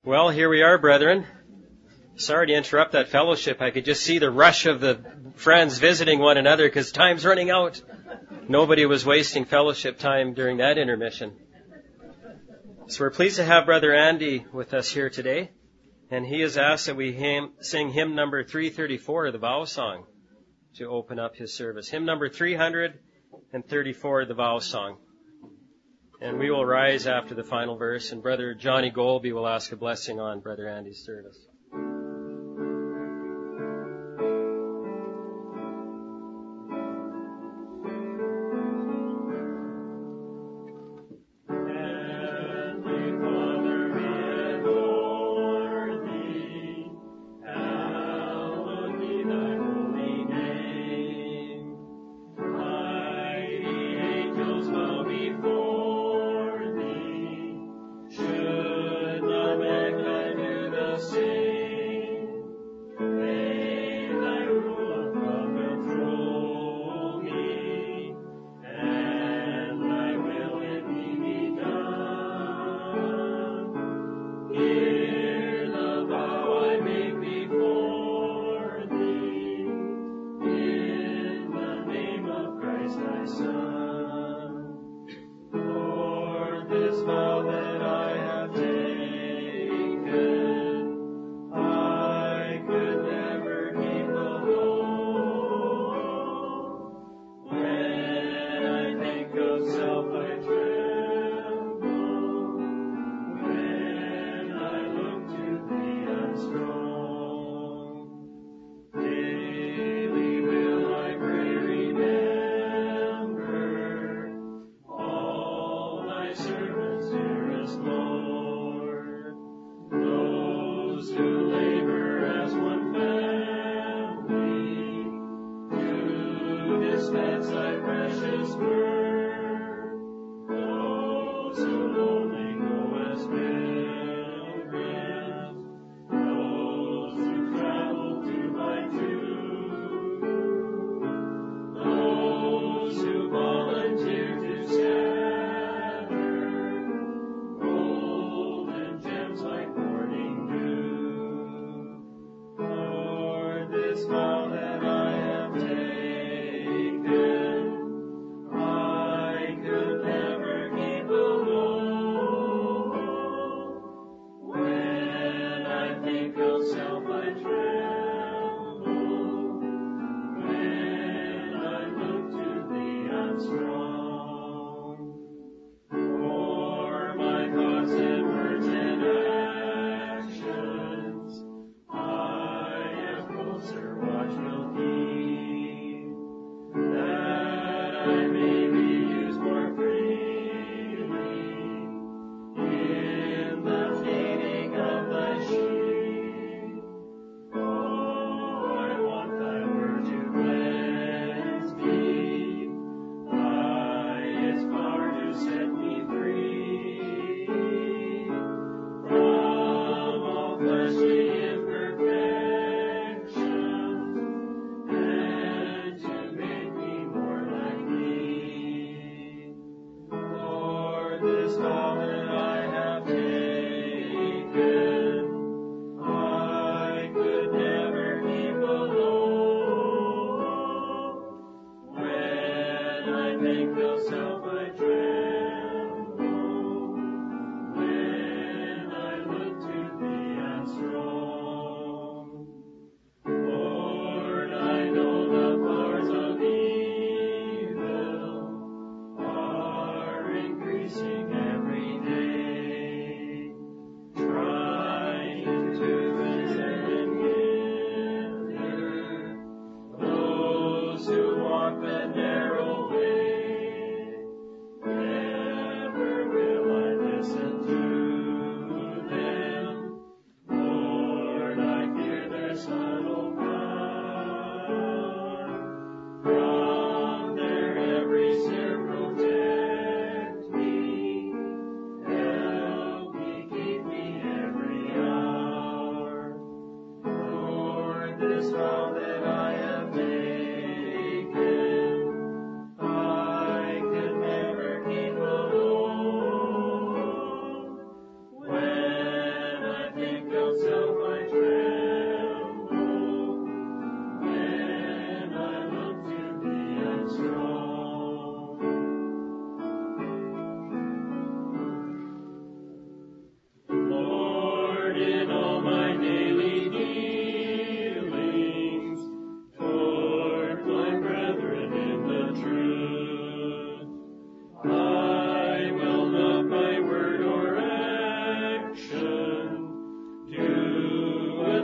Well, here we are, brethren. Sorry to interrupt that fellowship. I could just see the rush of the friends visiting one another because time's running out. Nobody was wasting fellowship time during that intermission. So we're pleased to have Brother Andy with us here today. And he has asked that we sing hymn number 334, the vow song, to open up his service. Hymn number 334, the vow song. And we will rise after the final verse, and Brother Johnny Golby will ask a blessing on Brother Andy's service.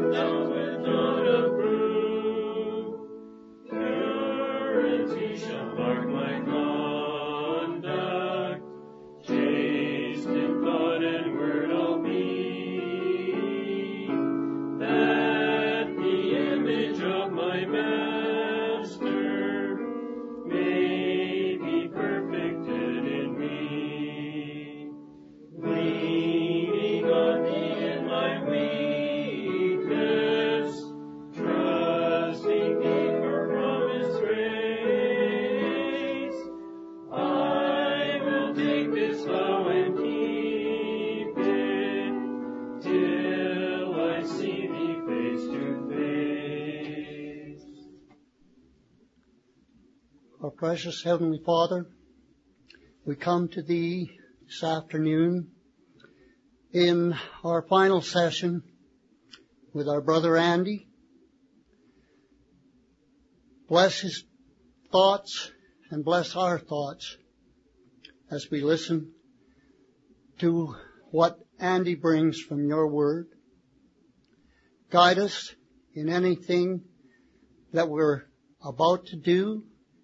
Our precious Heavenly Father, we come to Thee this afternoon in our final session with our brother Andy. Bless his thoughts and bless our thoughts as we listen to what Andy brings from your word. Guide us in anything that we're about to do.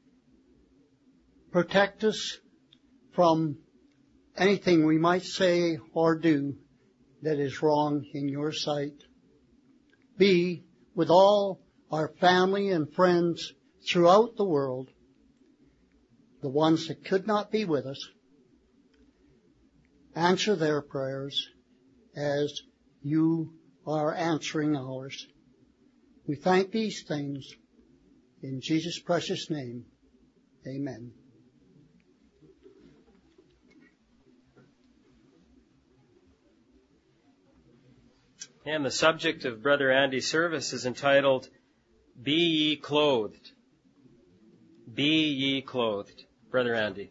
Protect us from anything we might say or do that is wrong in your sight. Be with all our family and friends throughout the world, the ones that could not be with us. Answer their prayers as you are answering ours. We thank these things in Jesus' precious name. Amen. And the subject of Brother Andy's service is entitled, Be Ye Clothed. Be ye clothed. Brother Andy.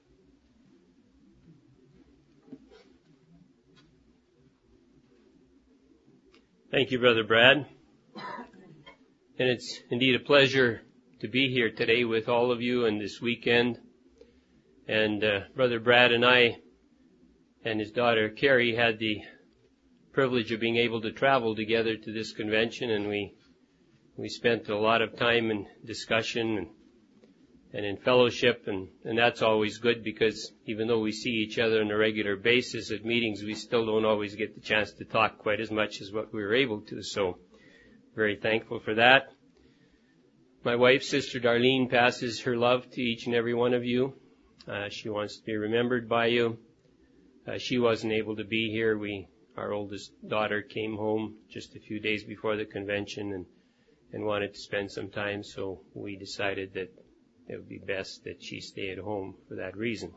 Thank you, Brother Brad. And it's indeed a pleasure to be here today with all of you and this weekend. And Brother Brad and I and his daughter Carrie had the privilege of being able to travel together to this convention, and we spent a lot of time in discussion and in fellowship, and that's always good, because even though we see each other on a regular basis at meetings, we still don't always get the chance to talk quite as much as what we were able to. So very thankful for that. My wife, Sister Darlene, passes her love to each and every one of you. She wants to be remembered by you. She wasn't able to be here. Our oldest daughter came home just a few days before the convention and wanted to spend some time, so we decided that it would be best that she stay at home for that reason.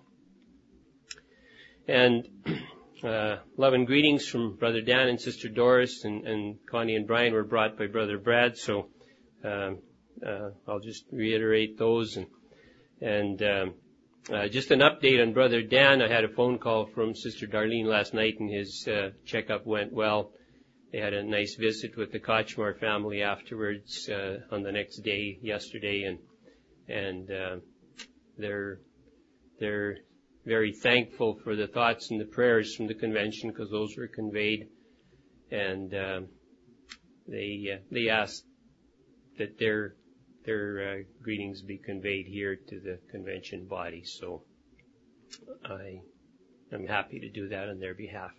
And love and greetings from Brother Dan and Sister Doris, and Connie and Brian were brought by Brother Brad, so I'll just reiterate those. And just an update on Brother Dan. I had a phone call from Sister Darlene last night, and his checkup went well. They had a nice visit with the Kochmar family afterwards on the next day, yesterday, and they're very thankful for the thoughts and the prayers from the convention, because those were conveyed, and they asked that their greetings be conveyed here to the convention body. So I'm happy to do that on their behalf.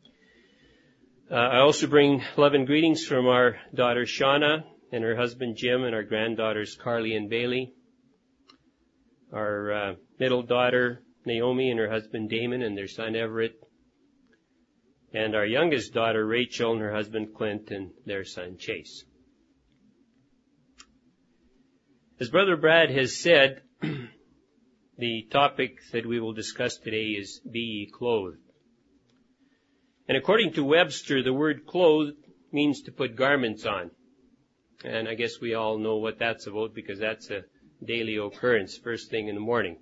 I also bring love and greetings from our daughter Shauna and her husband Jim, and our granddaughters Carly and Bailey, our middle daughter Naomi and her husband Damon and their son Everett, and our youngest daughter Rachel and her husband Clint and their son Chase. As Brother Brad has said, the topic that we will discuss today is Be Ye Clothed. And according to Webster, the word clothed means to put garments on. And I guess we all know what that's about, because that's a daily occurrence, first thing in the morning.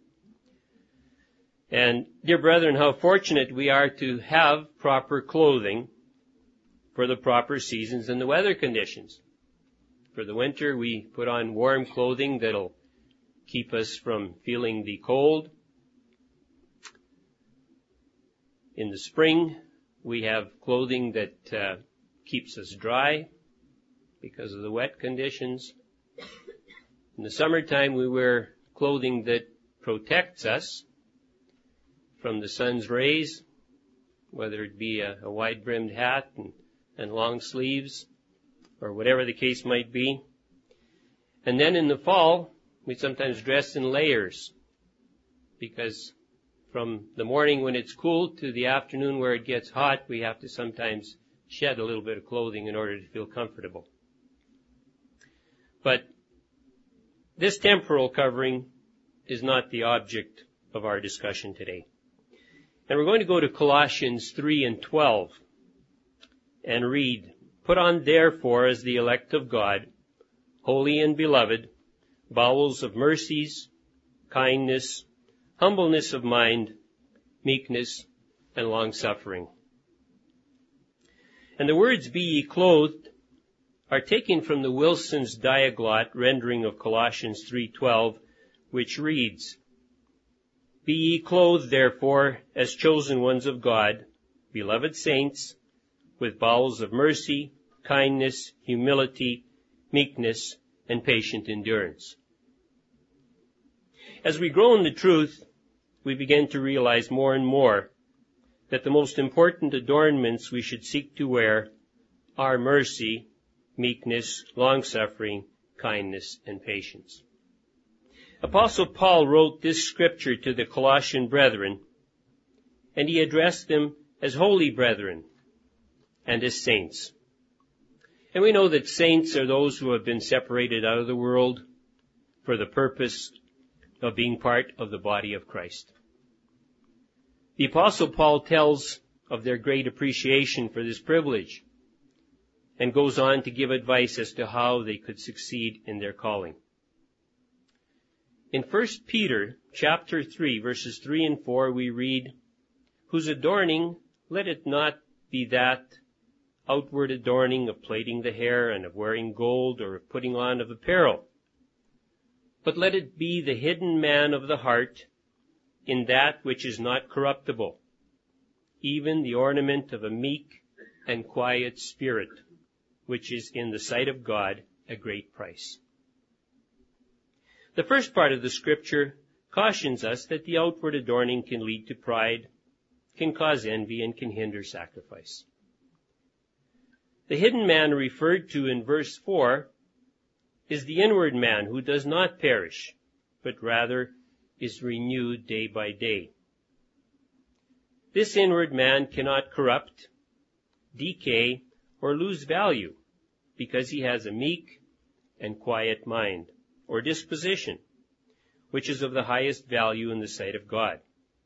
And dear brethren, how fortunate we are to have proper clothing for the proper seasons and the weather conditions. For the winter, we put on warm clothing that'll keep us from feeling the cold. In the spring, we have clothing that keeps us dry. because of the wet conditions. In the summertime, we wear clothing that protects us from the sun's rays, whether it be a wide-brimmed hat and long sleeves, or whatever the case might be. And then in the fall, we sometimes dress in layers, because from the morning when it's cool to the afternoon where it gets hot, we have to sometimes shed a little bit of clothing in order to feel comfortable. But this temporal covering is not the object of our discussion today. And we're going to go to Colossians 3 and 12 and read, "Put on therefore as the elect of God, holy and beloved, bowels of mercies, kindness, humbleness of mind, meekness, and long-suffering." And the words "be ye clothed" are taken from the Wilson's Diaglott rendering of Colossians 3:12, which reads, "Be ye clothed, therefore, as chosen ones of God, beloved saints, with bowels of mercy, kindness, humility, meekness, and patient endurance." As we grow in the truth, we begin to realize more and more that the most important adornments we should seek to wear are mercy, meekness, long-suffering, kindness, and patience. Apostle Paul wrote this scripture to the Colossian brethren, and he addressed them as holy brethren and as saints. And we know that saints are those who have been separated out of the world for the purpose of being part of the body of Christ. The Apostle Paul tells of their great appreciation for this privilege and goes on to give advice as to how they could succeed in their calling. In 1 Peter chapter 3, verses 3 and 4, we read, "Whose adorning, let it not be that outward adorning of plaiting the hair and of wearing gold or of putting on of apparel, but let it be the hidden man of the heart in that which is not corruptible, even the ornament of a meek and quiet spirit, which is in the sight of God a great price." The first part of the scripture cautions us that the outward adorning can lead to pride, can cause envy, and can hinder sacrifice. The hidden man referred to in verse 4 is the inward man who does not perish, but rather is renewed day by day. This inward man cannot corrupt, decay, or lose value because he has a meek and quiet mind or disposition, which is of the highest value in the sight of God.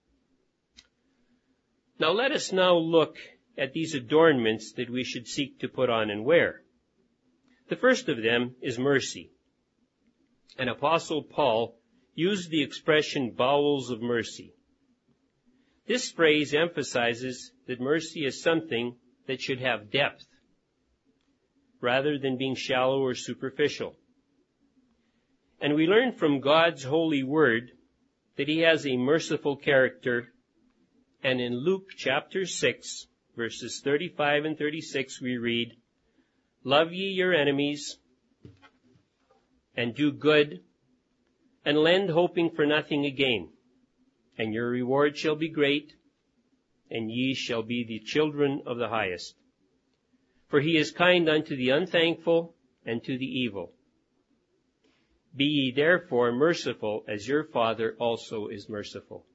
Now let us now look at these adornments that we should seek to put on and wear. The first of them is mercy. And Apostle Paul used the expression bowels of mercy. This phrase emphasizes that mercy is something that should have depth, rather than being shallow or superficial. And we learn from God's holy word that he has a merciful character. And in Luke chapter 6, verses 35 and 36, we read, "Love ye your enemies, and do good, and lend hoping for nothing again. And your reward shall be great, and ye shall be the children of the highest. For he is kind unto the unthankful and to the evil. Be ye therefore merciful, as your Father also is merciful."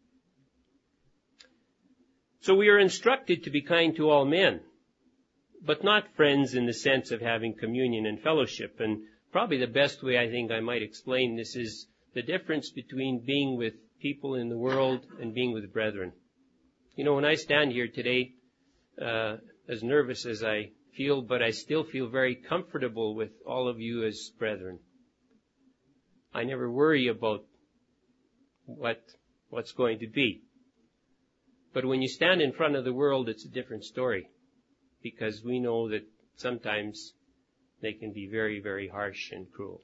So we are instructed to be kind to all men, but not friends in the sense of having communion and fellowship. And probably the best way I think I might explain this is the difference between being with people in the world and being with brethren. You know, when I stand here today, as nervous as I feel, but I still feel very comfortable with all of you as brethren. I never worry about what's going to be. But when you stand in front of the world, it's a different story, because we know that sometimes they can be very, very harsh and cruel.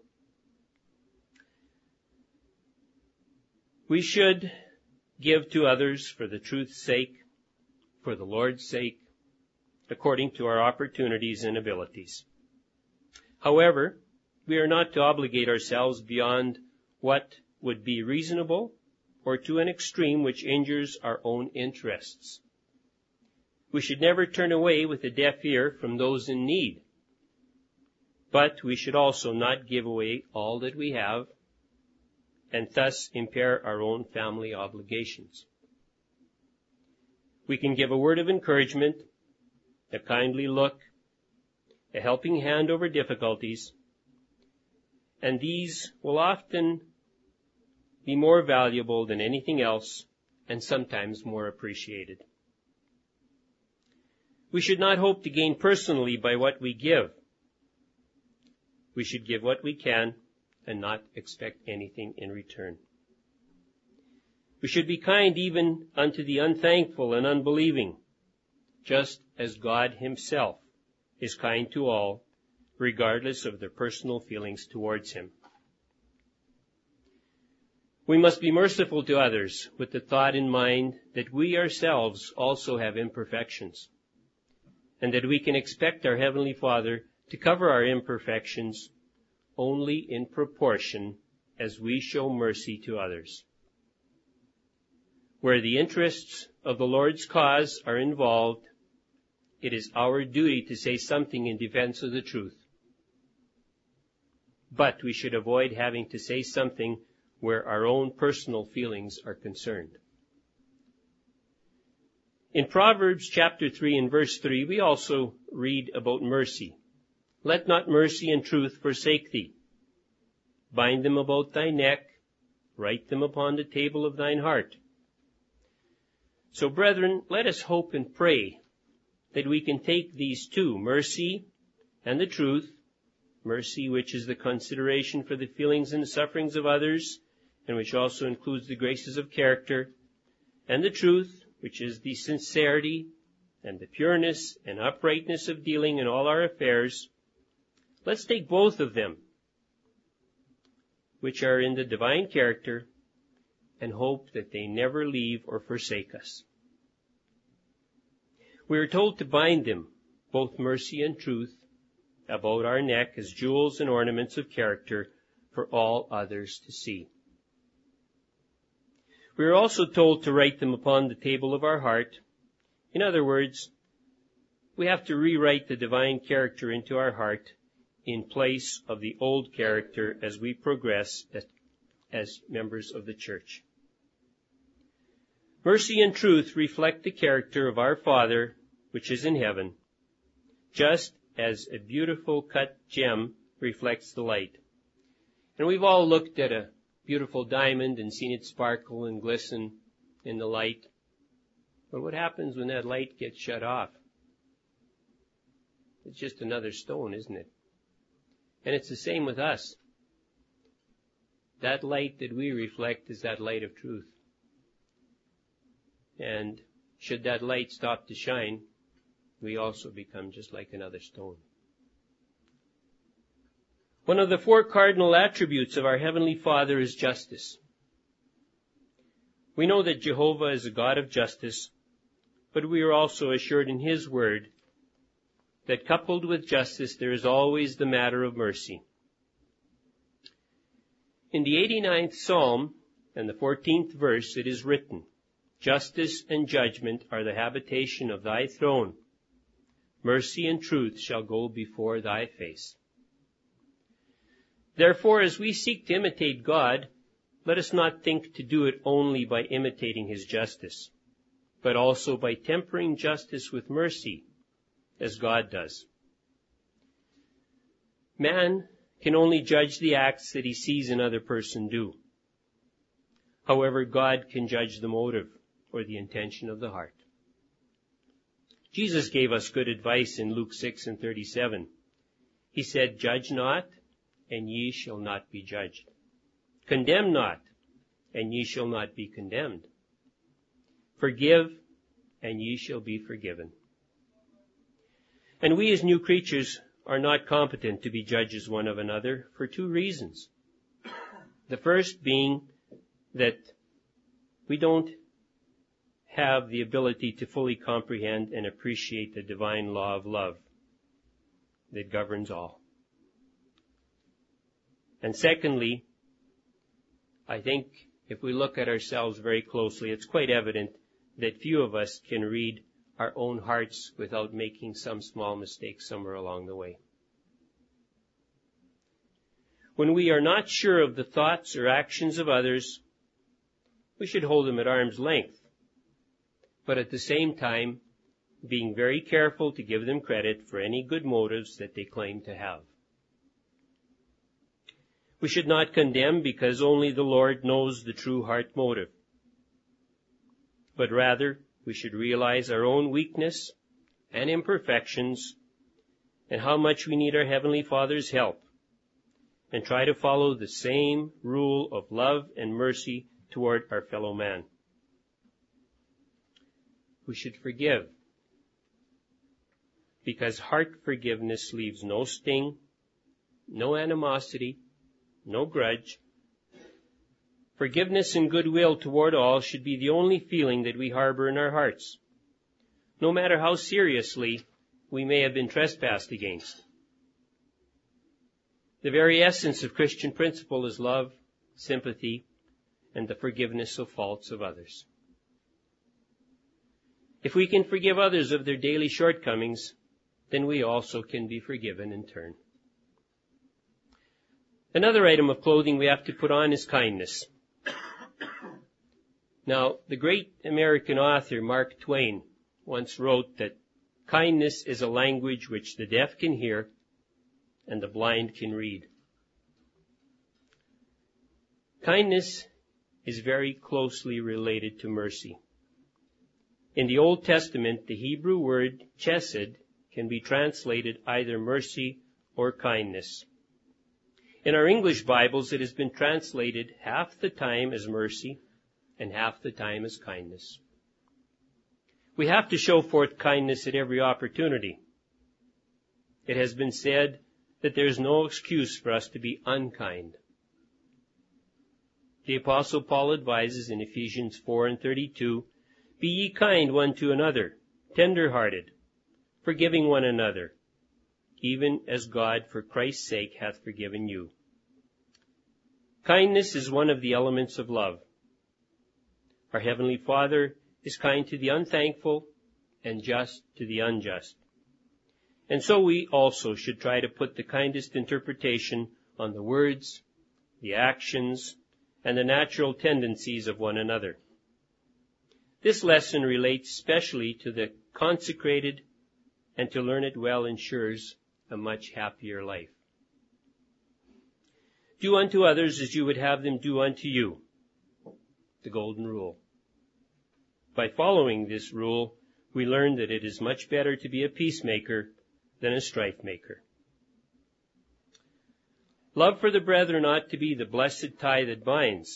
We should give to others for the truth's sake, for the Lord's sake, according to our opportunities and abilities. However, we are not to obligate ourselves beyond what would be reasonable or to an extreme which injures our own interests. We should never turn away with a deaf ear from those in need. But we should also not give away all that we have and thus impair our own family obligations. We can give a word of encouragement, a kindly look, a helping hand over difficulties, and these will often be more valuable than anything else and sometimes more appreciated. We should not hope to gain personally by what we give. We should give what we can and not expect anything in return. We should be kind even unto the unthankful and unbelieving, just as God himself is kind to all, regardless of their personal feelings towards him. We must be merciful to others with the thought in mind that we ourselves also have imperfections, and that we can expect our Heavenly Father to cover our imperfections only in proportion as we show mercy to others. Where the interests of the Lord's cause are involved, it is our duty to say something in defense of the truth. But we should avoid having to say something where our own personal feelings are concerned. In Proverbs chapter 3 and verse 3, we also read about mercy. Let not mercy and truth forsake thee. Bind them about thy neck, write them upon the table of thine heart. So, brethren, let us hope and pray that we can take these two, mercy and the truth, mercy which is the consideration for the feelings and sufferings of others, and which also includes the graces of character, and the truth, which is the sincerity and the pureness and uprightness of dealing in all our affairs. Let's take both of them, which are in the divine character, and hope that they never leave or forsake us. We are told to bind them, both mercy and truth, about our neck as jewels and ornaments of character for all others to see. We are also told to write them upon the table of our heart. In other words, we have to rewrite the divine character into our heart in place of the old character as we progress as members of the church. Mercy and truth reflect the character of our Father, which is in heaven, just as a beautiful cut gem reflects the light. And we've all looked at a beautiful diamond and seen it sparkle and glisten in the light. But what happens when that light gets shut off? It's just another stone, isn't it? And it's the same with us. That light that we reflect is that light of truth. And should that light stop to shine, we also become just like another stone. One of the four cardinal attributes of our Heavenly Father is justice. We know that Jehovah is a God of justice, but we are also assured in His Word that coupled with justice there is always the matter of mercy. In the 89th Psalm and the 14th verse it is written, "Justice and judgment are the habitation of thy throne. Mercy and truth shall go before thy face." Therefore, as we seek to imitate God, let us not think to do it only by imitating His justice, but also by tempering justice with mercy, as God does. Man can only judge the acts that he sees another person do. However, God can judge the motive or the intention of the heart. Jesus gave us good advice in Luke 6 and 37. He said, "Judge not, and ye shall not be judged. Condemn not, and ye shall not be condemned. Forgive, and ye shall be forgiven." And we as new creatures are not competent to be judges one of another for two reasons. The first being that we don't have the ability to fully comprehend and appreciate the divine law of love that governs all. And secondly, I think if we look at ourselves very closely, it's quite evident that few of us can read our own hearts without making some small mistake somewhere along the way. When we are not sure of the thoughts or actions of others, we should hold them at arm's length, but at the same time, being very careful to give them credit for any good motives that they claim to have. We should not condemn because only the Lord knows the true heart motive, but rather we should realize our own weakness and imperfections and how much we need our Heavenly Father's help, and try to follow the same rule of love and mercy toward our fellow man. We should forgive, because heart forgiveness leaves no sting, no animosity, no grudge. Forgiveness and goodwill toward all should be the only feeling that we harbor in our hearts, no matter how seriously we may have been trespassed against. The very essence of Christian principle is love, sympathy, and the forgiveness of faults of others. If we can forgive others of their daily shortcomings, then we also can be forgiven in turn. Another item of clothing we have to put on is kindness. Now, the great American author Mark Twain once wrote that kindness is a language which the deaf can hear and the blind can read. Kindness is very closely related to mercy. In the Old Testament, the Hebrew word chesed can be translated either mercy or kindness. In our English Bibles, it has been translated half the time as mercy and half the time as kindness. We have to show forth kindness at every opportunity. It has been said that there is no excuse for us to be unkind. The Apostle Paul advises in Ephesians 4:32, "Be ye kind one to another, tender-hearted, forgiving one another, even as God for Christ's sake hath forgiven you." Kindness is one of the elements of love. Our Heavenly Father is kind to the unthankful and just to the unjust. And so we also should try to put the kindest interpretation on the words, the actions, and the natural tendencies of one another. This lesson relates specially to the consecrated, and to learn it well ensures a much happier life. Do unto others as you would have them do unto you. The golden rule. By following this rule, we learn that it is much better to be a peacemaker than a strife maker. Love for the brethren ought to be the blessed tie that binds.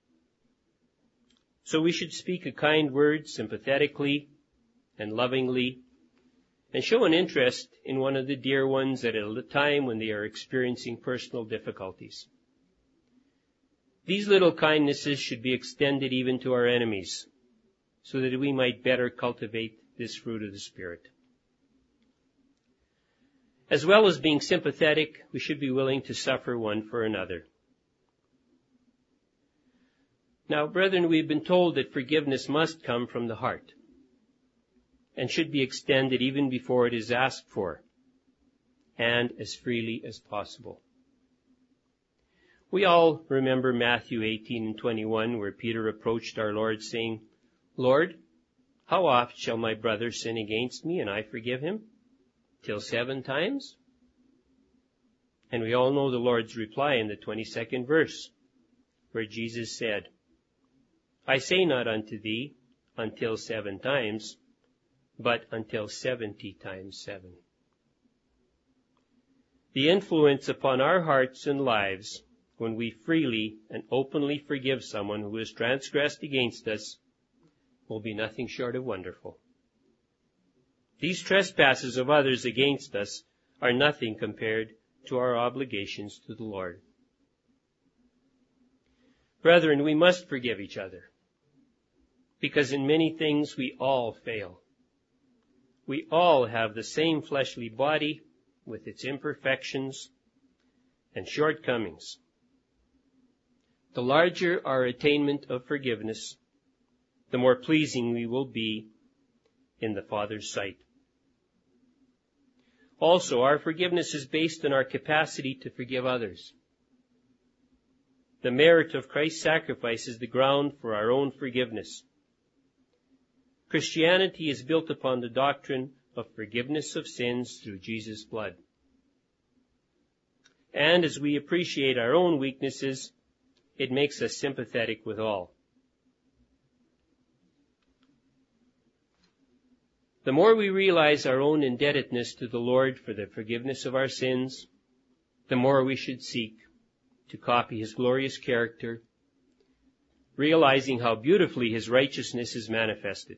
So we should speak a kind word sympathetically and lovingly, and show an interest in one of the dear ones at a time when they are experiencing personal difficulties. These little kindnesses should be extended even to our enemies, so that we might better cultivate this fruit of the Spirit. As well as being sympathetic, we should be willing to suffer one for another. Now, brethren, we've been told that forgiveness must come from the heart, and should be extended even before it is asked for, and as freely as possible. We all remember Matthew 18:21, where Peter approached our Lord saying, "Lord, how oft shall my brother sin against me and I forgive him? Till 7 times? And we all know the Lord's reply in the 22nd verse, where Jesus said, "I say not unto thee, until 7 times, but until 70 times 7. The influence upon our hearts and lives when we freely and openly forgive someone who has transgressed against us will be nothing short of wonderful. These trespasses of others against us are nothing compared to our obligations to the Lord. Brethren, we must forgive each other, because in many things we all fail. We all have the same fleshly body with its imperfections and shortcomings. the larger our attainment of forgiveness, the more pleasing we will be in the Father's sight. Also, our forgiveness is based on our capacity to forgive others. The merit of Christ's sacrifice is the ground for our own forgiveness. Christianity is built upon the doctrine of forgiveness of sins through Jesus' blood. And as we appreciate our own weaknesses, it makes us sympathetic with all. The more we realize our own indebtedness to the Lord for the forgiveness of our sins, the more we should seek to copy His glorious character, realizing how beautifully His righteousness is manifested.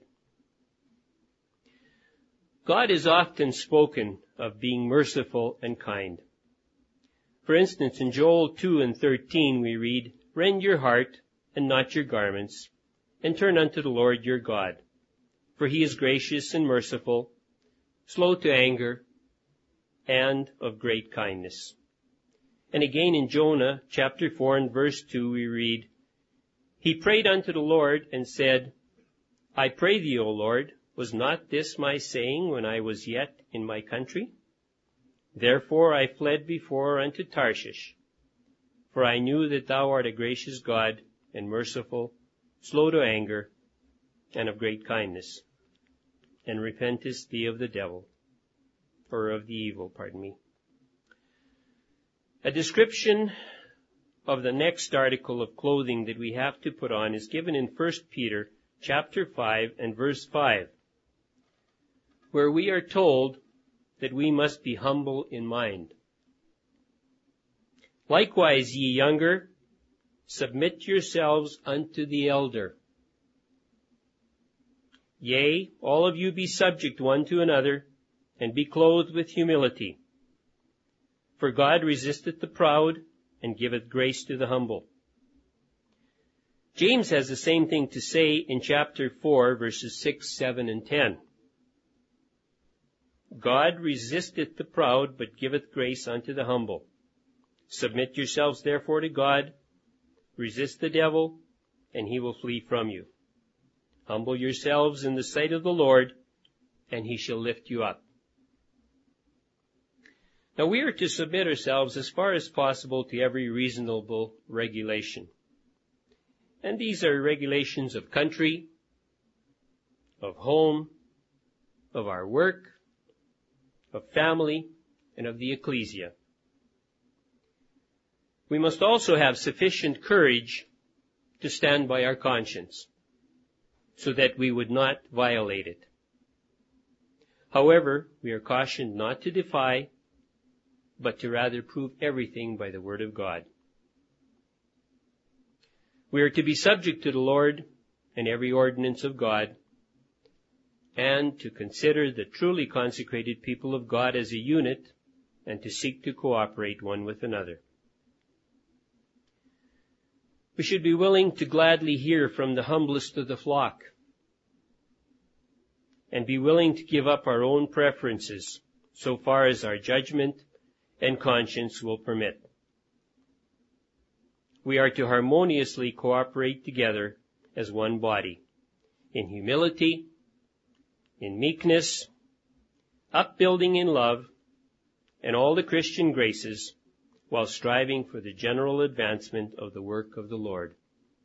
God is often spoken of being merciful and kind. For instance, in Joel 2:13 we read, "Rend your heart and not your garments, and turn unto the Lord your God. For He is gracious and merciful, slow to anger, and of great kindness." And again in Jonah chapter 4 and verse 2 we read, "He prayed unto the Lord and said, I pray thee, O Lord, was not this my saying when I was yet in my country? Therefore I fled before unto Tarshish, for I knew that thou art a gracious God and merciful, slow to anger, and of great kindness, and repentest thee of the devil, or of the evil, A description of the next article of clothing that we have to put on is given in 1 Peter chapter 5 and verse 5, where we are told that we must be humble in mind. Likewise, ye younger, submit yourselves unto the elder. Yea, all of you be subject one to another, and be clothed with humility. For God resisteth the proud, and giveth grace to the humble. James has the same thing to say in chapter 4, verses 6, 7, and 10. God resisteth the proud, but giveth grace unto the humble. Submit yourselves therefore to God. Resist the devil, and he will flee from you. Humble yourselves in the sight of the Lord, and he shall lift you up. Now we are to submit ourselves as far as possible to every reasonable regulation. And these are regulations of country, of home, of our work, of family, and of the ecclesia. We must also have sufficient courage to stand by our conscience, so that we would not violate it. However, we are cautioned not to defy, but to rather prove everything by the word of God. We are to be subject to the Lord and every ordinance of God, and to consider the truly consecrated people of God as a unit, and to seek to cooperate one with another. We should be willing to gladly hear from the humblest of the flock, and be willing to give up our own preferences so far as our judgment and conscience will permit. We are to harmoniously cooperate together as one body, in humility, in meekness, upbuilding in love, and all the Christian graces, while striving for the general advancement of the work of the Lord.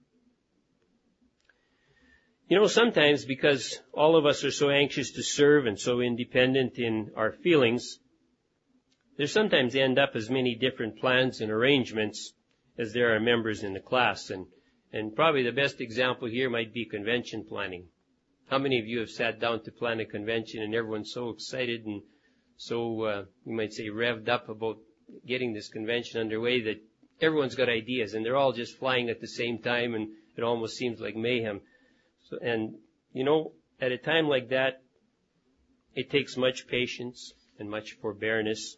You know, sometimes because all of us are so anxious to serve and so independent in our feelings, there sometimes end up as many different plans and arrangements as there are members in the class. And probably the best example here might be convention planning. How many of you have sat down to plan a convention and everyone's so excited and so, you might say, revved up about getting this convention underway that everyone's got ideas and they're all just flying at the same time, and it almost seems like mayhem. So, and, you know, at a time like that, it takes much patience and much forbearance,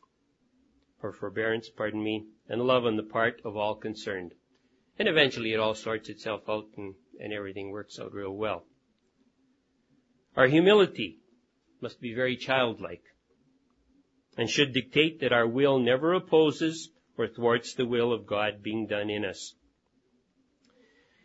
and love on the part of all concerned. And eventually it all sorts itself out and everything works out real well. Our humility must be very childlike and should dictate that our will never opposes or thwarts the will of God being done in us.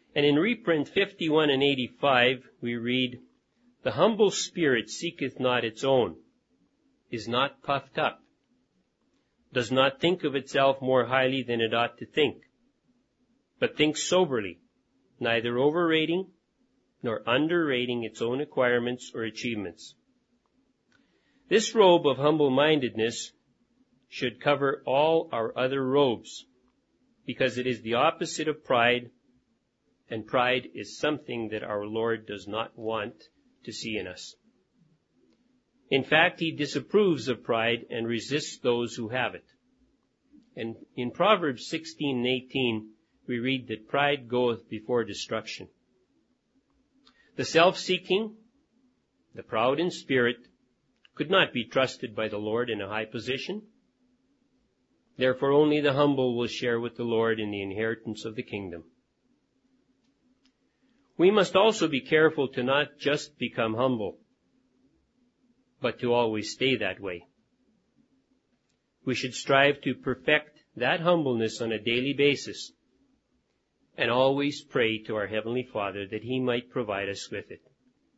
And in reprint 51 and 85, we read, "The humble spirit seeketh not its own, is not puffed up, does not think of itself more highly than it ought to think, but thinks soberly, neither overrating nor underrating its own acquirements or achievements." This robe of humble-mindedness should cover all our other robes, because it is the opposite of pride, and pride is something that our Lord does not want to see in us. In fact, he disapproves of pride and resists those who have it. And in Proverbs 16 and 18, we read that pride goeth before destruction. The self-seeking, the proud in spirit, could not be trusted by the Lord in a high position. Therefore, only the humble will share with the Lord in the inheritance of the kingdom. We must also be careful to not just become humble, but to always stay that way. We should strive to perfect that humbleness on a daily basis, and always pray to our Heavenly Father that He might provide us with it.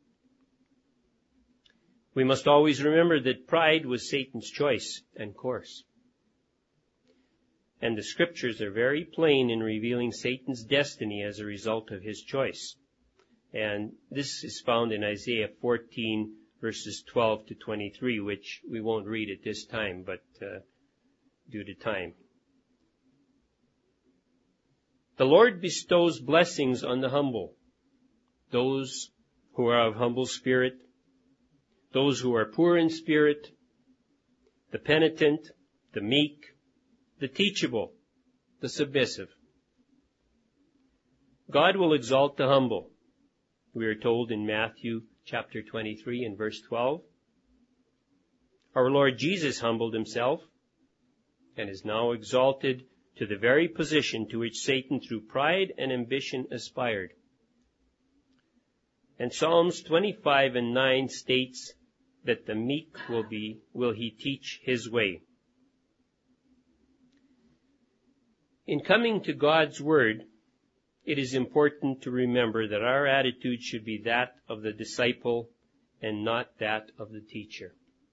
We must always remember that pride was Satan's choice and course. And the Scriptures are very plain in revealing Satan's destiny as a result of his choice. And this is found in Isaiah 14, verses 12 to 23, which we won't read at this time, but due to time. The Lord bestows blessings on the humble, those who are of humble spirit, those who are poor in spirit, the penitent, the meek, the teachable, the submissive. God will exalt the humble. We are told in Matthew chapter 23 and verse 12. Our Lord Jesus humbled himself and is now exalted to the very position to which Satan through pride and ambition aspired. And Psalms 25 and 9 states that the meek will he teach his way. In coming to God's Word, it is important to remember that our attitude should be that of the disciple and not that of the teacher.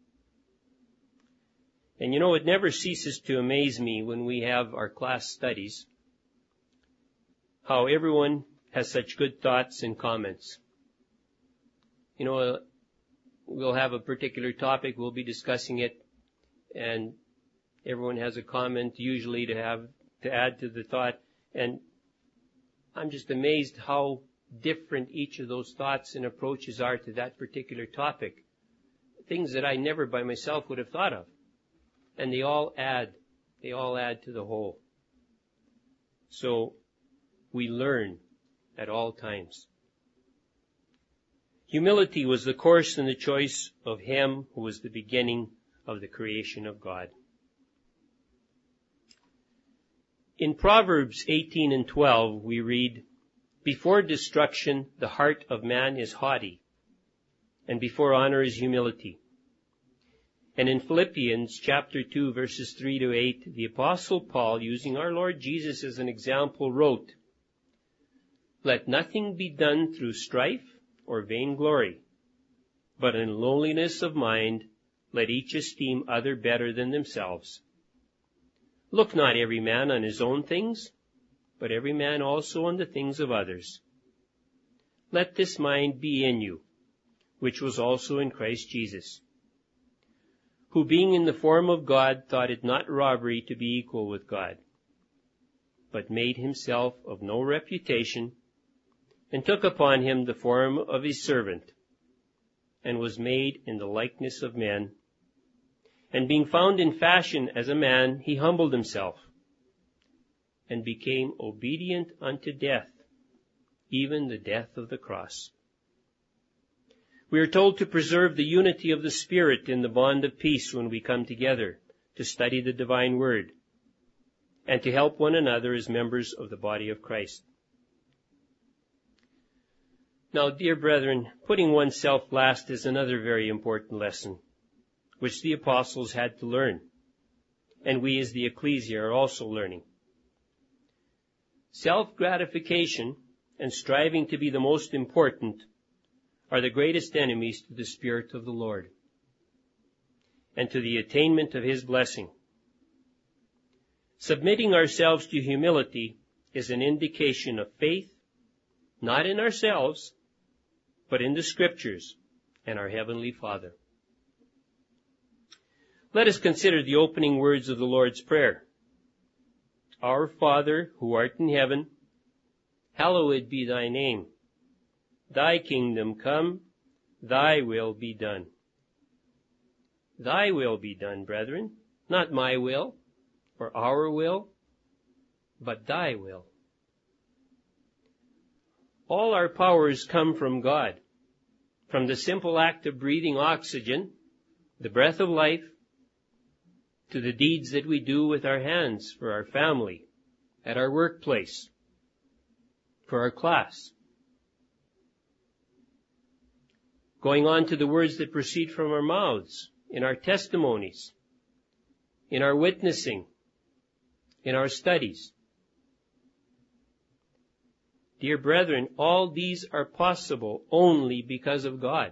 And you know, it never ceases to amaze me when we have our class studies, how everyone has such good thoughts and comments. You know, we'll have a particular topic, we'll be discussing it, and everyone has a comment usually to add to the thought, and I'm just amazed how different each of those thoughts and approaches are to that particular topic. Things that I never by myself would have thought of. And they all add to the whole. So we learn at all times. Humility was the course and the choice of him who was the beginning of the creation of God. In Proverbs 18 and 12, we read, "Before destruction, the heart of man is haughty, and before honor is humility." And in Philippians chapter 2, verses 3 to 8, the Apostle Paul, using our Lord Jesus as an example, wrote, "Let nothing be done through strife or vainglory, but in lowliness of mind, let each esteem other better than themselves. Look not every man on his own things, but every man also on the things of others. Let this mind be in you, which was also in Christ Jesus, who being in the form of God thought it not robbery to be equal with God, but made himself of no reputation, and took upon him the form of a servant, and was made in the likeness of men. And being found in fashion as a man, he humbled himself, and became obedient unto death, even the death of the cross." We are told to preserve the unity of the Spirit in the bond of peace when we come together to study the divine word, and to help one another as members of the body of Christ. Now, dear brethren, putting oneself last is another very important lesson, which the apostles had to learn, and we as the ecclesia are also learning. Self-gratification and striving to be the most important are the greatest enemies to the Spirit of the Lord and to the attainment of His blessing. Submitting ourselves to humility is an indication of faith, not in ourselves, but in the Scriptures and our Heavenly Father. Let us consider the opening words of the Lord's Prayer. Our Father, who art in heaven, hallowed be thy name. Thy kingdom come, thy will be done. Thy will be done, brethren, not my will or our will, but thy will. All our powers come from God, from the simple act of breathing oxygen, the breath of life, to the deeds that we do with our hands for our family, at our workplace, for our class. Going on to the words that proceed from our mouths, in our testimonies, in our witnessing, in our studies. Dear brethren, all these are possible only because of God.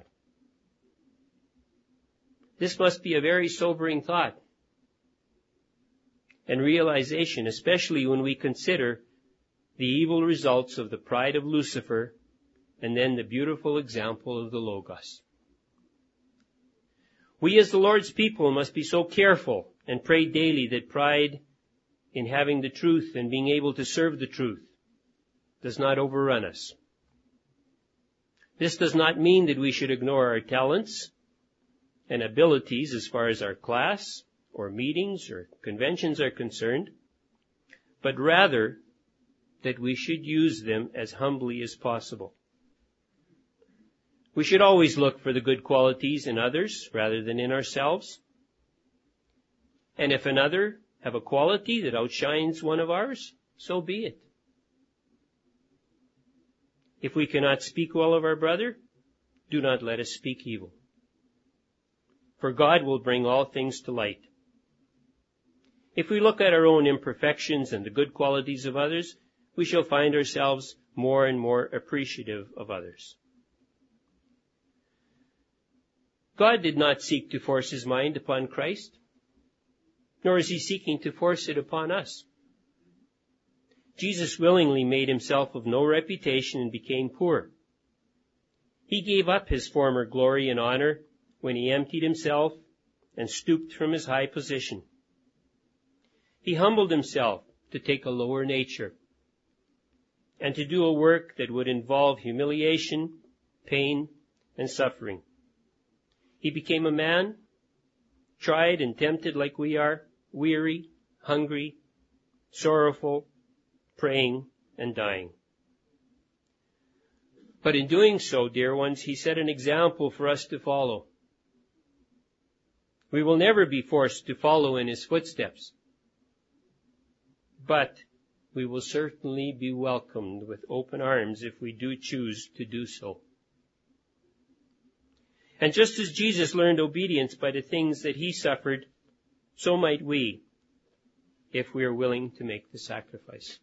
This must be a very sobering thought and realization, especially when we consider the evil results of the pride of Lucifer and then the beautiful example of the Logos. We as the Lord's people must be so careful and pray daily that pride in having the truth and being able to serve the truth does not overrun us. This does not mean that we should ignore our talents and abilities as far as our class or meetings or conventions are concerned, but rather that we should use them as humbly as possible. We should always look for the good qualities in others rather than in ourselves. And if another have a quality that outshines one of ours, so be it. If we cannot speak well of our brother, do not let us speak evil. For God will bring all things to light. If we look at our own imperfections and the good qualities of others, we shall find ourselves more and more appreciative of others. God did not seek to force His mind upon Christ, nor is He seeking to force it upon us. Jesus willingly made Himself of no reputation and became poor. He gave up His former glory and honor when He emptied Himself and stooped from His high position. He humbled Himself to take a lower nature and to do a work that would involve humiliation, pain, and suffering. He became a man, tried and tempted like we are, weary, hungry, sorrowful, praying, and dying. But in doing so, dear ones, He set an example for us to follow. We will never be forced to follow in His footsteps, but we will certainly be welcomed with open arms if we do choose to do so. And just as Jesus learned obedience by the things that He suffered, so might we, if we are willing to make the sacrifice.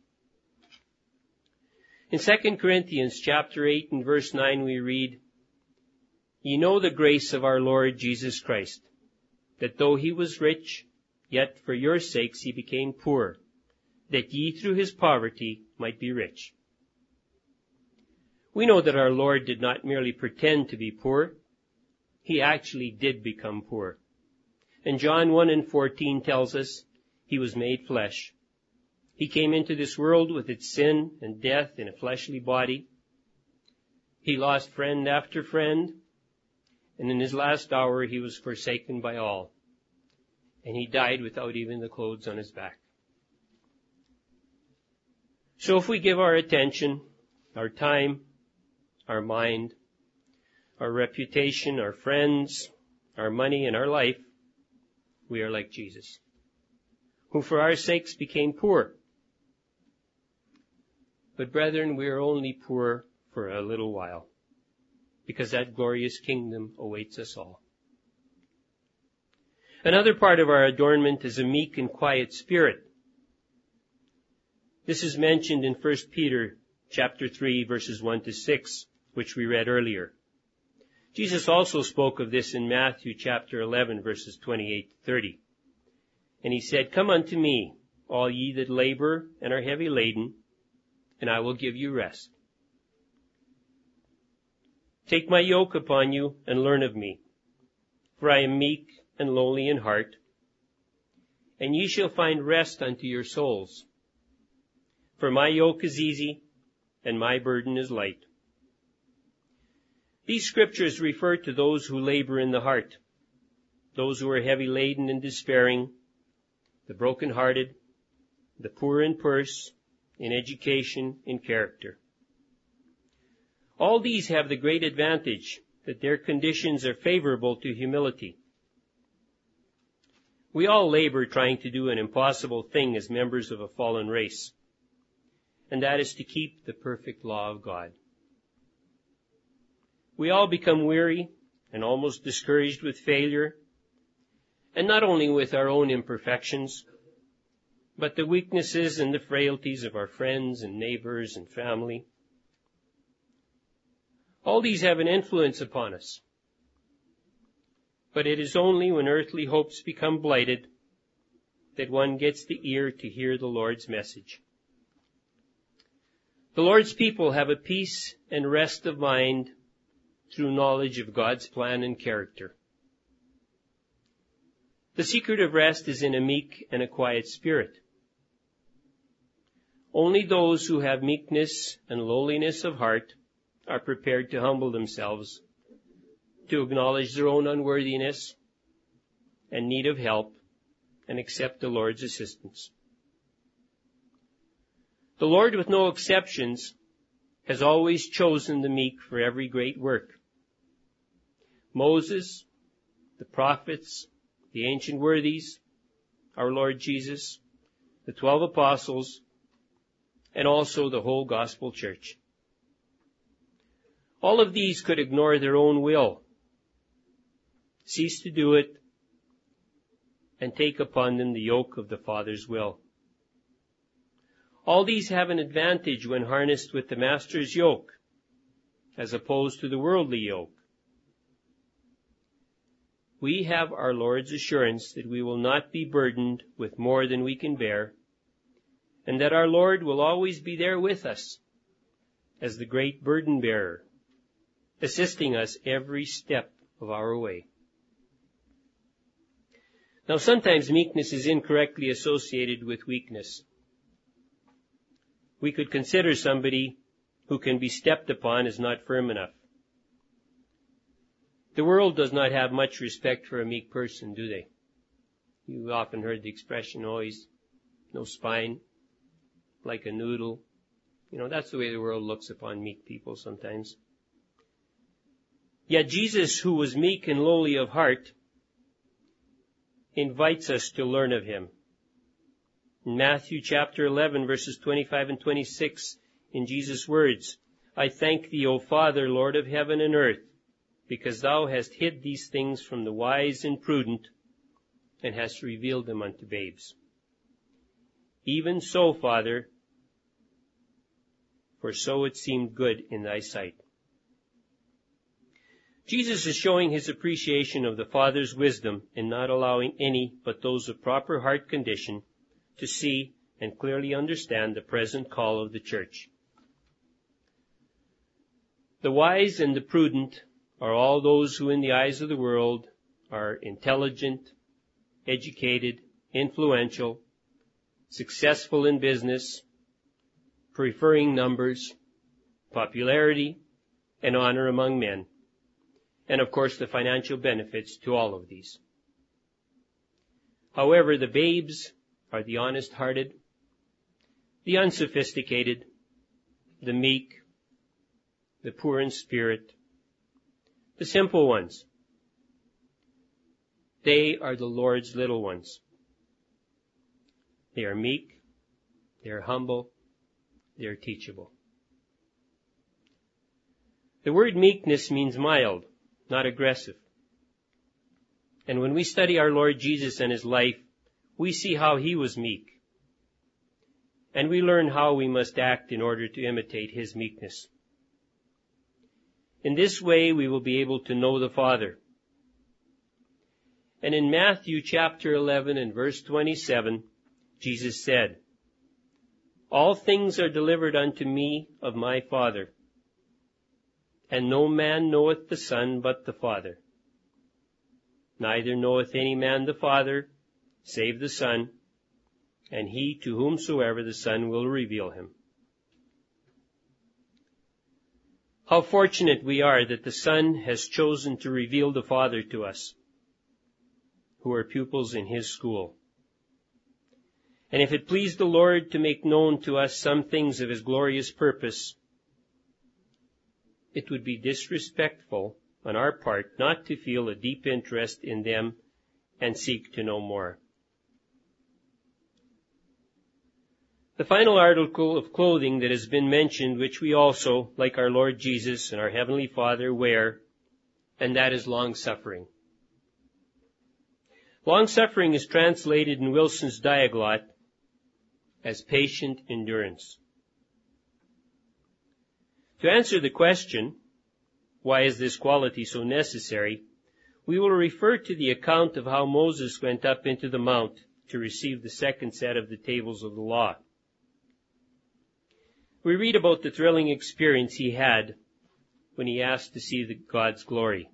In 2 Corinthians chapter 8 and verse 9 we read, Ye know the grace of our Lord Jesus Christ, that though He was rich, yet for your sakes He became poor, that ye through His poverty might be rich. We know that our Lord did not merely pretend to be poor. He actually did become poor. And John 1:14 tells us He was made flesh. He came into this world with its sin and death in a fleshly body. He lost friend after friend, and in His last hour He was forsaken by all. And He died without even the clothes on His back. So if we give our attention, our time, our mind, our reputation, our friends, our money, and our life, we are like Jesus, who for our sakes became poor. But brethren, we are only poor for a little while, because that glorious kingdom awaits us all. Another part of our adornment is a meek and quiet spirit. This is mentioned in 1 Peter chapter 3, verses 1 to 6, which we read earlier. Jesus also spoke of this in Matthew chapter 11, verses 28 to 30. And he said, "Come unto me, all ye that labor and are heavy laden, and I will give you rest. Take my yoke upon you and learn of me, for I am meek and lowly in heart, and ye shall find rest unto your souls. For my yoke is easy and my burden is light." These scriptures refer to those who labor in the heart, those who are heavy laden and despairing, the broken-hearted, the poor in purse, in education, in character. All these have the great advantage that their conditions are favorable to humility. We all labor trying to do an impossible thing as members of a fallen race, and that is to keep the perfect law of God. We all become weary and almost discouraged with failure, and not only with our own imperfections, but the weaknesses and the frailties of our friends and neighbors and family. All these have an influence upon us. But it is only when earthly hopes become blighted that one gets the ear to hear the Lord's message. The Lord's people have a peace and rest of mind through knowledge of God's plan and character. The secret of rest is in a meek and a quiet spirit. Only those who have meekness and lowliness of heart are prepared to humble themselves, to acknowledge their own unworthiness and need of help, and accept the Lord's assistance. The Lord, with no exceptions, has always chosen the meek for every great work. Moses, the prophets, the ancient worthies, our Lord Jesus, the 12 apostles, and also the whole gospel church. All of these could ignore their own will, cease to do it, and take upon them the yoke of the Father's will. All these have an advantage when harnessed with the Master's yoke, as opposed to the worldly yoke. We have our Lord's assurance that we will not be burdened with more than we can bear, and that our Lord will always be there with us as the great burden bearer, assisting us every step of our way. Now, sometimes meekness is incorrectly associated with weakness. We could consider somebody who can be stepped upon as not firm enough. The world does not have much respect for a meek person, do they? You've often heard the expression, "Oh, he's no spine, like a noodle." You know, that's the way the world looks upon meek people sometimes. Yet Jesus, who was meek and lowly of heart, invites us to learn of him. In Matthew chapter 11, verses 25 and 26, in Jesus' words, "I thank thee, O Father, Lord of heaven and earth, because thou hast hid these things from the wise and prudent, and hast revealed them unto babes. Even so, Father, for so it seemed good in thy sight." Jesus is showing his appreciation of the Father's wisdom in not allowing any but those of proper heart condition to see and clearly understand the present call of the church. The wise and the prudent are all those who in the eyes of the world are intelligent, educated, influential, successful in business, preferring numbers, popularity, and honor among men, and of course the financial benefits to all of these. However, the babes are the honest-hearted, the unsophisticated, the meek, the poor in spirit, the simple ones. They are the Lord's little ones. They are meek, they are humble, they are teachable. The word meekness means mild, not aggressive. And when we study our Lord Jesus and his life, we see how he was meek. and we learn how we must act in order to imitate His meekness. In this way, we will be able to know the Father. And in Matthew chapter 11 and verse 27, Jesus said, "All things are delivered unto me of my Father, and no man knoweth the Son but the Father. Neither knoweth any man the Father, save the Son, and he to whomsoever the Son will reveal him." How fortunate we are that the Son has chosen to reveal the Father to us, who are pupils in His school. And if it pleased the Lord to make known to us some things of His glorious purpose, it would be disrespectful on our part not to feel a deep interest in them and seek to know more. The final article of clothing that has been mentioned, which we also, like our Lord Jesus and our Heavenly Father, wear, and that is long-suffering. Long-suffering is translated in Wilson's Diaglott as patient endurance. To answer the question, why is this quality so necessary, we will refer to the account of how Moses went up into the mount to receive the second set of the tables of the law. We read about the thrilling experience he had when he asked to see God's glory.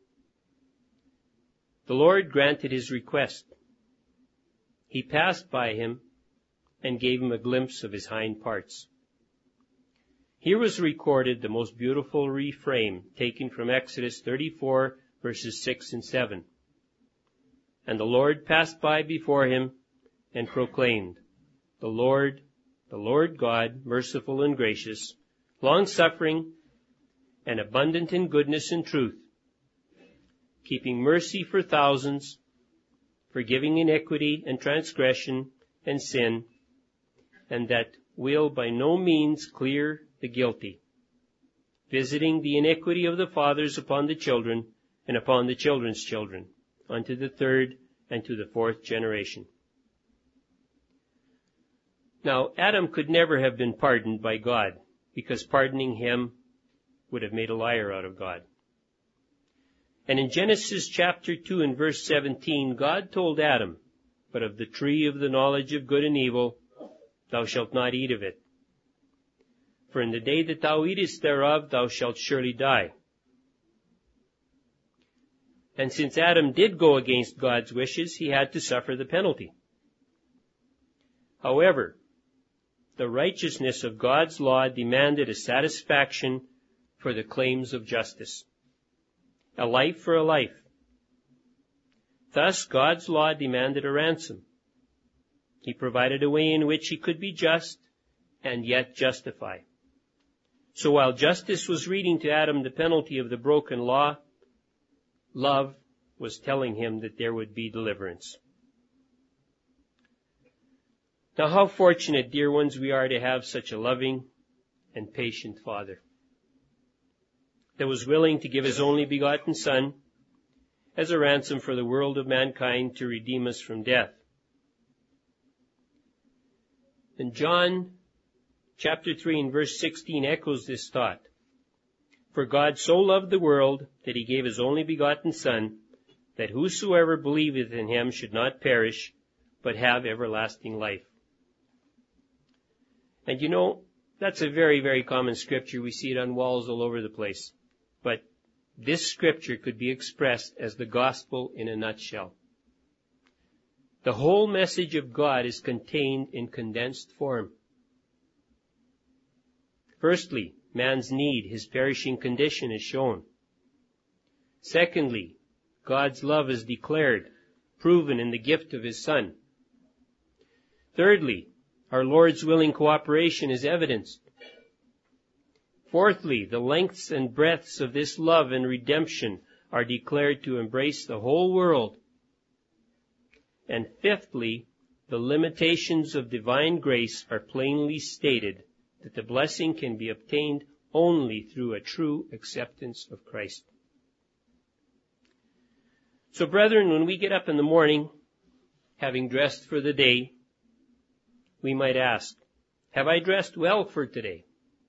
The Lord granted his request. He passed by him and gave him a glimpse of his hind parts. Here was recorded the most beautiful refrain taken from Exodus 34, verses 6 and 7. "And the Lord passed by before him and proclaimed, the Lord God, merciful and gracious, long-suffering and abundant in goodness and truth, keeping mercy for thousands, forgiving iniquity and transgression and sin, and that will by no means clear the guilty, visiting the iniquity of the fathers upon the children and upon the children's children, unto the third and to the fourth generation." Now, Adam could never have been pardoned by God, because pardoning him would have made a liar out of God. And in Genesis chapter 2 and verse 17, God told Adam, "But of the tree of the knowledge of good and evil, thou shalt not eat of it. For in the day that thou eatest thereof, thou shalt surely die." And since Adam did go against God's wishes, he had to suffer the penalty. However, the righteousness of God's law demanded a satisfaction for the claims of justice. A life for a life. Thus, God's law demanded a ransom. He provided a way in which he could be just and yet justify. So while justice was reading to Adam the penalty of the broken law, love was telling him that there would be deliverance. Now, how fortunate, dear ones, we are to have such a loving and patient Father that was willing to give His only begotten Son as a ransom for the world of mankind to redeem us from death. And John chapter 3 and verse 16 echoes this thought. "For God so loved the world that He gave His only begotten Son, that whosoever believeth in Him should not perish, but have everlasting life." And you know, that's a very, very common scripture. We see it on walls all over the place. But this scripture could be expressed as the gospel in a nutshell. The whole message of God is contained in condensed form. Firstly, man's need, his perishing condition is shown. Secondly, God's love is declared, proven in the gift of His Son. Thirdly, our Lord's willing cooperation is evidenced. Fourthly, the lengths and breadths of this love and redemption are declared to embrace the whole world. And fifthly, the limitations of divine grace are plainly stated, that the blessing can be obtained only through a true acceptance of Christ. So, brethren, when we get up in the morning, having dressed for the day, we might ask, Have I dressed well for today?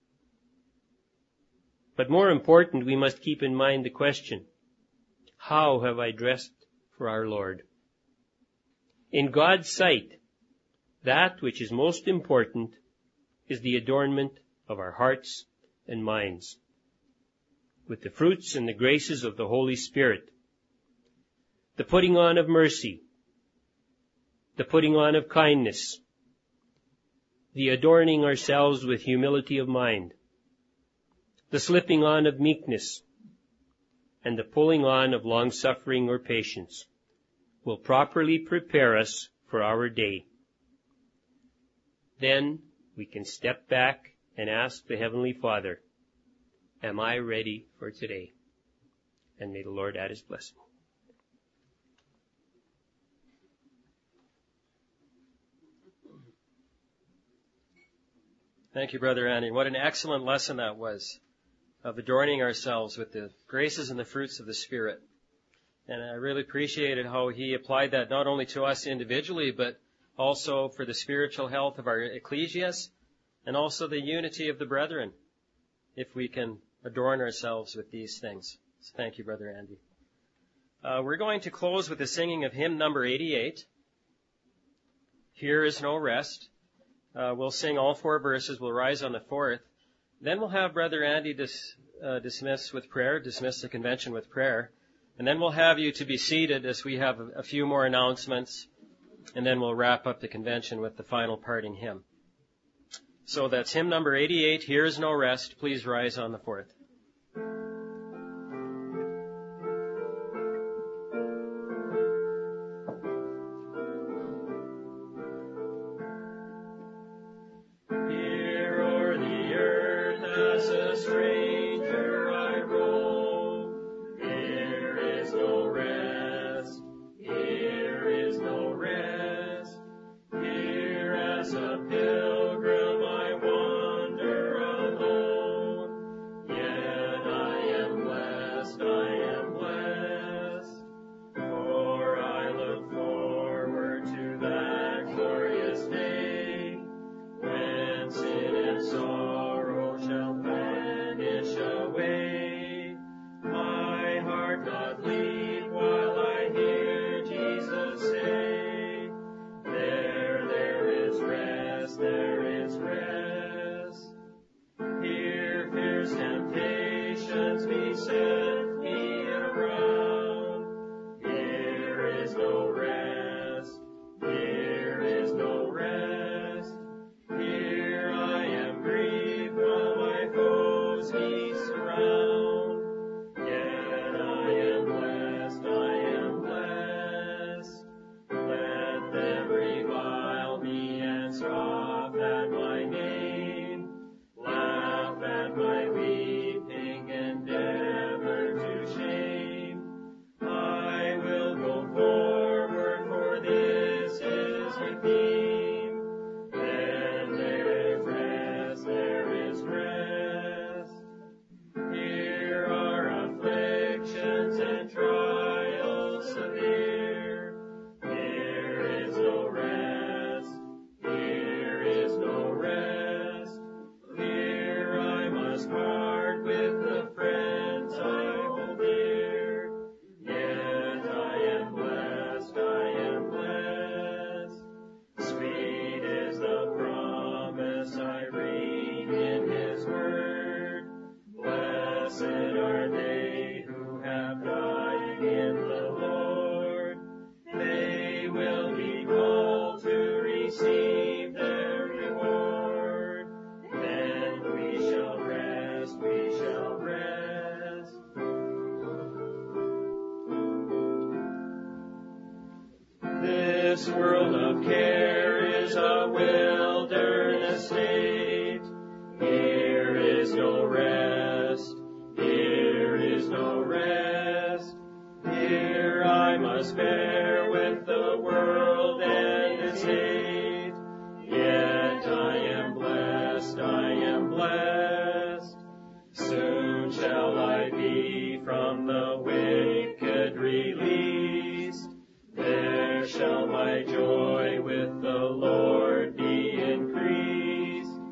But more important, we must keep in mind the question, how have I dressed for our Lord? In God's sight, that which is most important is the adornment of our hearts and minds with the fruits and the graces of the Holy Spirit, the putting on of mercy, the putting on of kindness, the adorning ourselves with humility of mind, the slipping on of meekness, and the pulling on of long-suffering or patience will properly prepare us for our day. Then we can step back and ask the Heavenly Father, am I ready for today? And may the Lord add His blessing. Thank you, Brother Andy. What an excellent lesson that was, of adorning ourselves with the graces and the fruits of the Spirit. And I really appreciated how he applied that not only to us individually, but also for the spiritual health of our ecclesias, and also the unity of the brethren, if we can adorn ourselves with these things. So thank you, Brother Andy. We're going to close with the singing of hymn number 88, Here is No Rest. We'll sing all 4 verses. We'll rise on the 4th. Then we'll have Brother Andy dismiss the convention with prayer. And then we'll have you to be seated as we have a few more announcements. And then we'll wrap up the convention with the final parting hymn. So that's hymn number 88, Here is No Rest. Please rise on the 4th. This world of care is a wilderness state. Here is no rest. Here is no rest. Here I must bear with the world and its hate. Yet I am blessed, I am blessed. Soon shall I be from the wicked released. There shall my joy with the Lord be increased.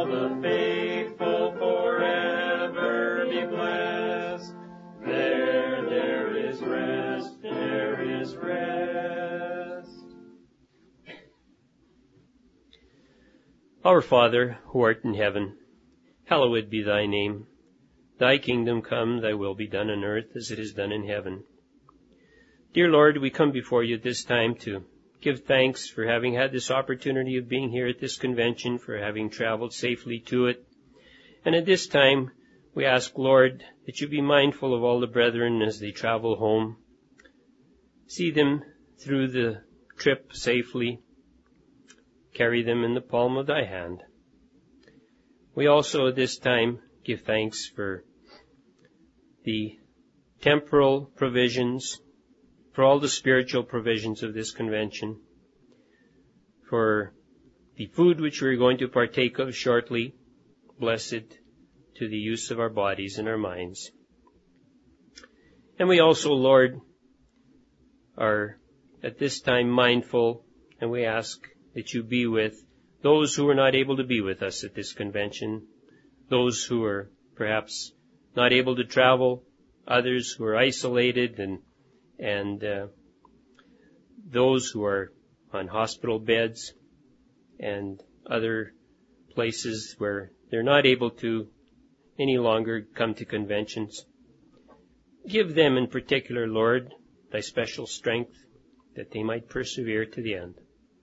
the faithful forever be blessed. There is rest, there is rest. Our Father, who art in heaven, hallowed be thy name. Thy kingdom come, thy will be done on earth as it is done in heaven. Dear Lord, we come before you at this time to give thanks for having had this opportunity of being here at this convention, for having traveled safely to it. And at this time, we ask, Lord, that you be mindful of all the brethren as they travel home. See them through the trip safely. Carry them in the palm of thy hand. We also at this time give thanks for the temporal provisions, for all the spiritual provisions of this convention, for the food which we are going to partake of shortly, blessed to the use of our bodies and our minds. And we also, Lord, are at this time mindful, and we ask that you be with those who are not able to be with us at this convention, those who are perhaps not able to travel, others who are isolated, and those who are on hospital beds and other places where they're not able to any longer come to conventions. Give them in particular, Lord, thy special strength that they might persevere to the end.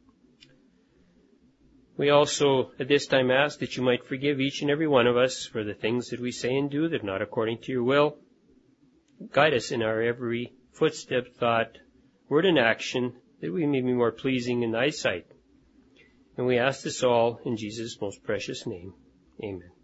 We also at this time ask that you might forgive each and every one of us for the things that we say and do that are not according to your will. Guide us in our every footstep, thought, word, and action, that we may be more pleasing in thy sight. And we ask this all in Jesus' most precious name. Amen.